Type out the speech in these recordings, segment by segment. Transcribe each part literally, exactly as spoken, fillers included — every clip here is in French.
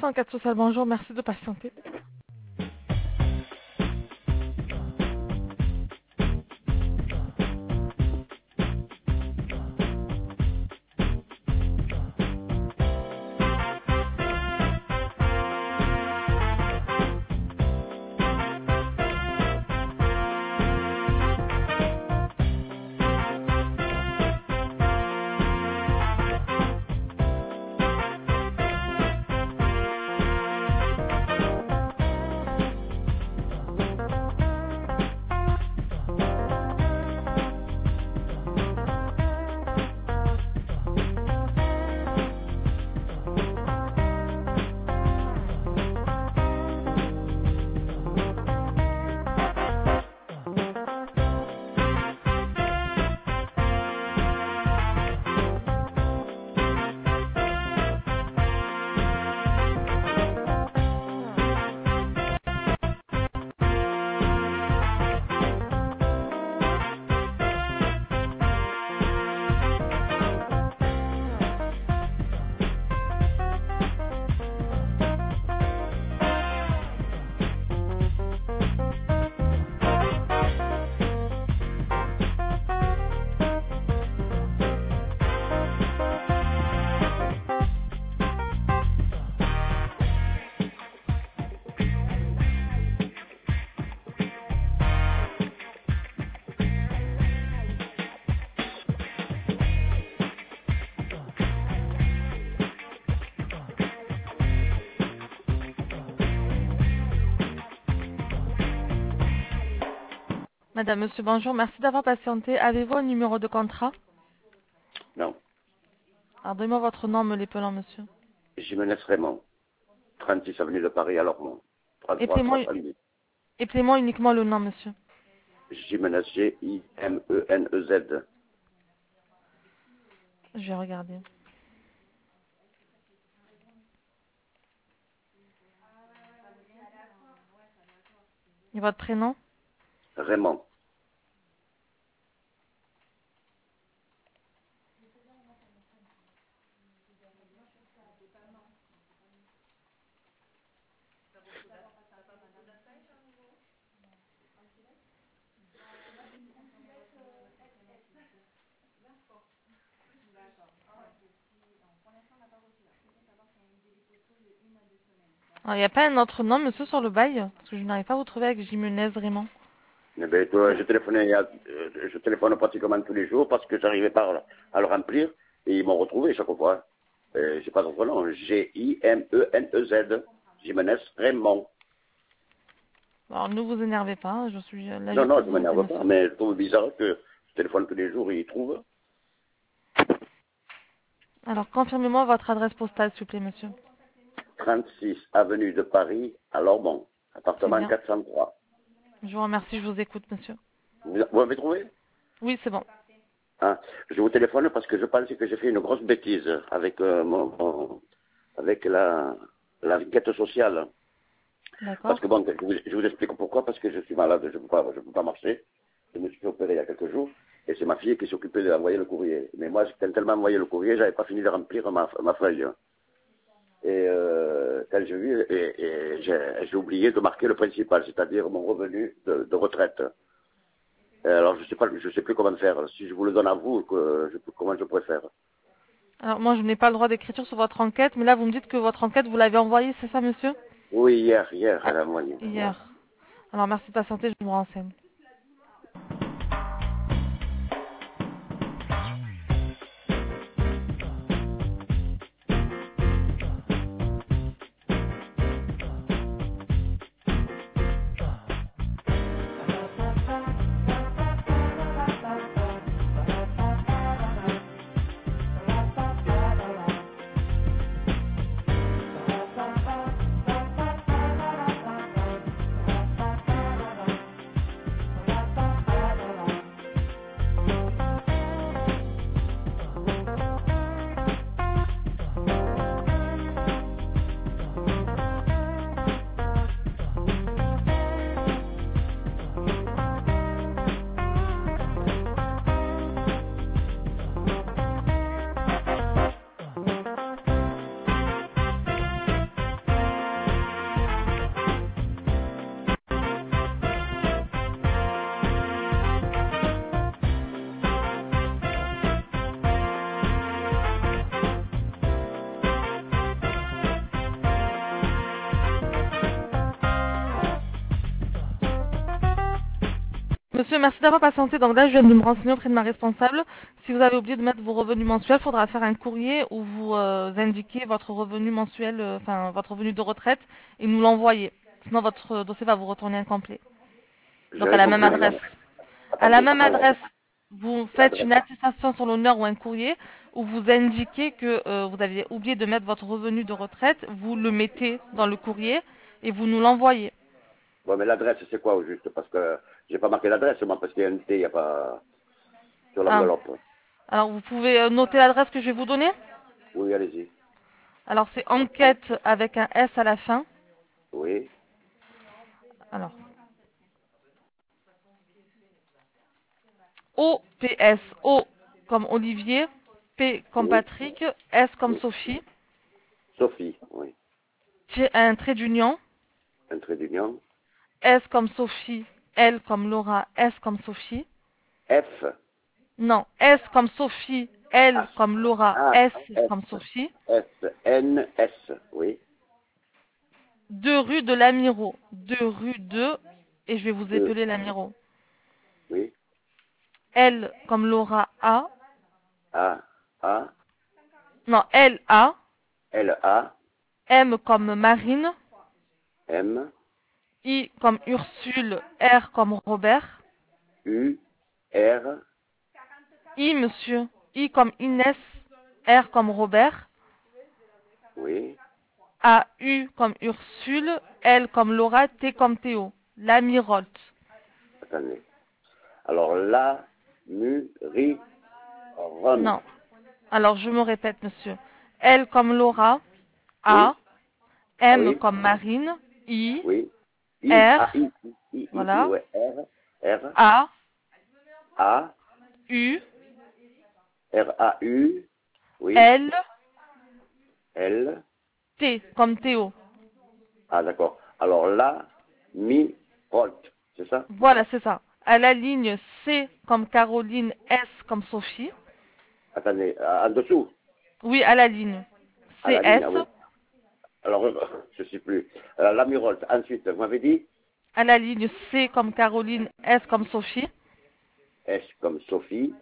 cent quatre Social, bonjour, merci de patienter. Madame, monsieur, bonjour, merci d'avoir patienté. Avez-vous un numéro de contrat? Non. Alors, donnez-moi votre nom, me l'épelant, monsieur. Jiménez Raymond, trente-six avenue de Paris à Lormont, trente-trois trois cent dix. Appelez-moi uniquement le nom, monsieur. Jiménez, G I M E N E Z. Je vais regarder. Et votre prénom? Raymond. Il n'y a pas un autre nom, monsieur, sur le bail? Parce que je n'arrive pas à vous trouver avec Jiménez Raymond. Eh ben, toi, je, téléphonais, il y a- euh, je téléphone pratiquement tous les jours parce que j'arrivais pas à le remplir et ils m'ont retrouvé chaque fois. Euh, j'ai pas d'autre nom. G I M E N E Z. Jiménez Raymond. Alors, ne vous énervez pas, je suis là Non, juste non, pour je vous aider, m'énerve pas, monsieur. mais je trouve bizarre que je téléphone tous les jours et ils trouvent. Alors, confirmez-moi votre adresse postale, s'il vous plaît, monsieur. trente-six avenue de Paris à Lormont, Très appartement bien. quatre cent trois. Je vous remercie, je vous écoute, monsieur. Vous, vous m'avez trouvé? Oui, c'est bon. Hein, je vous téléphone parce que je pense que j'ai fait une grosse bêtise avec, euh, mon, mon- avec la, la enquête sociale. D'accord. Parce que bon, je vous, je vous explique pourquoi, parce que je suis malade, je ne peux, pas- je peux pas marcher. Je me suis fait opérer il y a quelques jours, et c'est ma fille qui s'occupait d'envoyer le courrier. Mais moi, quand elle m'a envoyé le courrier, j'avais pas fini de remplir ma, ma feuille. Et euh, quand j'ai vu, et, et j'ai j'ai oublié de marquer le principal, c'est-à-dire mon revenu de, de retraite. Et alors, je sais pas, je sais plus comment faire. Si je vous le donne à vous, que, je, comment je pourrais faire? Alors, moi, je n'ai pas le droit d'écriture sur votre enquête, mais là, vous me dites que votre enquête, vous l'avez envoyée, c'est ça, monsieur? Oui, hier, hier, Ah, elle a envoyé. hier. Alors, merci de patienter, je me renseigne. Monsieur, merci d'avoir patienté. Donc là, je viens de me renseigner auprès de ma responsable. Si vous avez oublié de mettre vos revenus mensuels, il faudra faire un courrier où vous euh, indiquez votre revenu mensuel, euh, enfin votre revenu de retraite, et nous l'envoyer. Sinon, votre dossier va vous retourner incomplet. Donc à J'avais la même compris, madame. adresse. À la Attendez, même alors, adresse, vous faites l'adresse. une attestation sur l'honneur ou un courrier où vous indiquez que euh, vous avez oublié de mettre votre revenu de retraite. Vous le mettez dans le courrier et vous nous l'envoyez. Bon, mais l'adresse, c'est quoi au juste? Parce que j'ai pas marqué l'adresse, moi, parce qu'il y a un T, il n'y a pas sur Ah. l'enveloppe. Alors vous pouvez euh, noter l'adresse que je vais vous donner. Oui, allez-y. Alors c'est enquête avec un S à la fin. Oui, Alors O P S, O comme Olivier, P comme oui, Patrick, S comme oui. Sophie, Sophie, oui. Ti- un trait d'union, Un trait d'union. S comme Sophie, L comme Laura, S comme Sophie. F. Non, S comme Sophie, L H. comme Laura, A. S S. comme Sophie. S. N. S. Oui. deux rue de l'Amiro, deux rue de, et je vais vous deux. épeler l'Amiro. Oui. L comme Laura, A. A. A. Non, L, A. L. A. M comme Marine. M. I comme Ursule, R comme Robert. U. R. I, monsieur. I comme Inès, R comme Robert. Oui. A, U comme Ursule, L comme Laura, T comme Théo. L'Amirolte. Attendez. Alors là, mu, ri, ron. Non. Alors, je me répète, monsieur. L comme Laura, A. Oui. Ah M oui. comme Marine, I. Oui. I. A. R. I. I. I. I. Voilà. Ouais. R. R. A. A. U. R. A. U. Oui. L. L. T comme Théo. Ah, d'accord. Alors là, mi, rolt. C'est ça? Voilà, c'est ça. À la ligne C comme Caroline, S comme Sophie. Attendez, en dessous. Oui, à la ligne. À la ligne, C S. ah oui. Alors, euh, je ne sais plus. Euh, la mi, rolt. Ensuite, vous m'avez dit À la ligne C comme Caroline, S comme Sophie. S comme Sophie.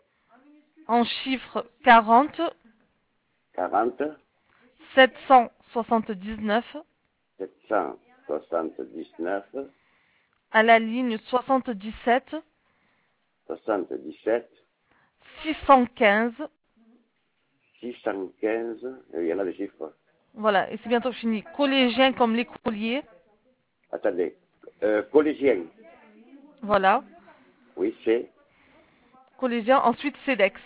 En chiffre quarante, quarante. sept cent soixante-dix-neuf. sept cent soixante-dix-neuf. À la ligne soixante-dix-sept, soixante-dix-sept. six cent quinze. six cent quinze. Il y en a des chiffres. Voilà, et c'est bientôt fini. Collégien comme l'écolier. Attendez. Euh, collégien. Voilà. Oui, c'est. Collégien. Ensuite, CEDEX.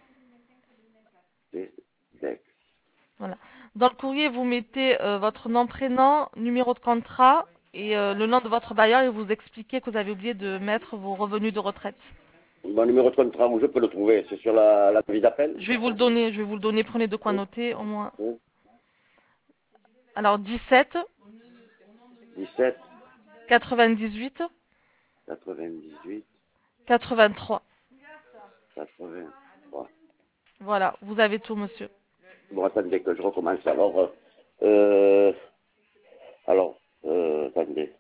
C'est. Dex. Voilà. Dans le courrier, vous mettez euh, votre nom, prénom, numéro de contrat et euh, le nom de votre bailleur et vous expliquez que vous avez oublié de mettre vos revenus de retraite. Mon numéro de contrat, où je peux le trouver? C'est sur la, la vie d'appel? Je vais vous le donner, je vais vous le donner, prenez de quoi Oui. noter au moins. Oui. Alors dix-sept, dix-sept. quatre-vingt-dix-huit, quatre-vingt-dix-huit. quatre-vingt-trois. quatre-vingt-trois. Voilà, vous avez tout, monsieur. Bon, attendez que je recommence. Alors, euh, alors, euh, attendez.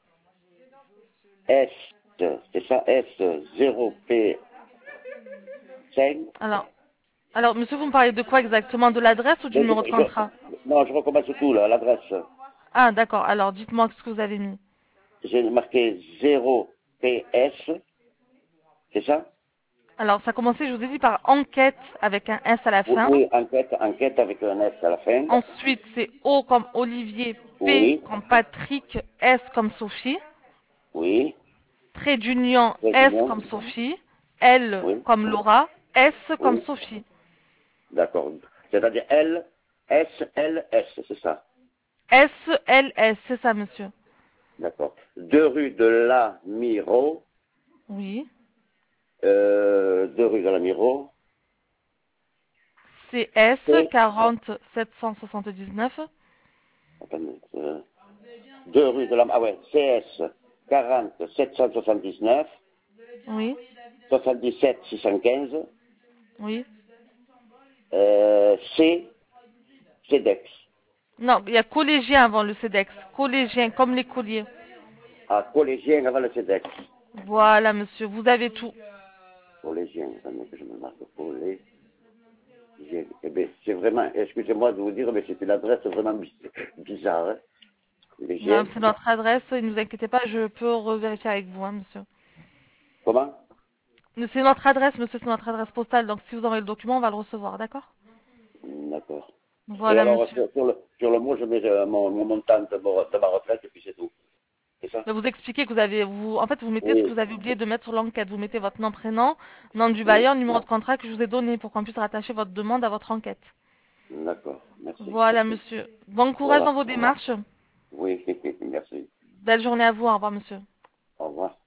S, c'est ça, S, zéro P cinq. Alors, alors, monsieur, vous me parlez de quoi exactement? De l'adresse ou du Je- numéro de contrat? je- non, je recommence tout, là, l'adresse. Ah, d'accord. Alors, dites-moi ce que vous avez mis. J'ai marqué zéro P S, c'est ça? Alors, ça a commencé, je vous ai dit, par enquête avec un S à la Oui, fin. oui, enquête, enquête avec un S à la fin. Ensuite, c'est O comme Olivier, P Oui, comme Patrick, S comme Sophie. oui, Trait d'union, très S bien. comme Sophie. L Oui, comme Laura, S comme oui, Sophie. d'accord. C'est-à-dire L, S, L, S, c'est ça. S, L, S, c'est ça, monsieur. D'accord. Deux rue de la Miro, Oui. euh, deux rue de la Miro, C S C, quarante sept cent soixante-dix-neuf. attendez, euh, deux rue de la, ah ouais, C S quarante sept cent soixante-dix-neuf, Oui. soixante-dix-sept six cent quinze, Oui. euh, C, CEDEX. Non, il y a collégien avant le CEDEX. Collégien, comme l'écolier. Ah, collégien avant le CEDEX. Voilà, monsieur, vous avez tout. Pour les chiens, attendez que je me marque pour les chiens. Eh bien, c'est vraiment, excusez-moi de vous dire, mais c'est une adresse vraiment bi- bizarre. Hein. Les Non, chiens, c'est notre adresse, ne vous inquiétez pas, je peux revérifier avec vous, hein, monsieur. comment? C'est notre adresse, monsieur, c'est notre adresse postale, donc si vous envoyez le document, on va le recevoir, d'accord? D'accord. Et Voilà, alors, monsieur. sur, sur le, sur le mot, je mets euh, mon, mon montant de, mon- de ma retraite et puis c'est tout. C'est ça? Mais vous expliquez que vous avez, vous, en fait, vous mettez ce que Oui, vous avez oublié de mettre sur l'enquête. Vous mettez votre nom, prénom, nom du oui. bailleur, numéro de contrat que je vous ai donné pour qu'on puisse rattacher votre demande à votre enquête. D'accord, merci, Voilà, merci. monsieur. Bon courage Voilà. dans vos démarches. Oui, merci. Belle journée à vous. Au revoir, monsieur. Au revoir.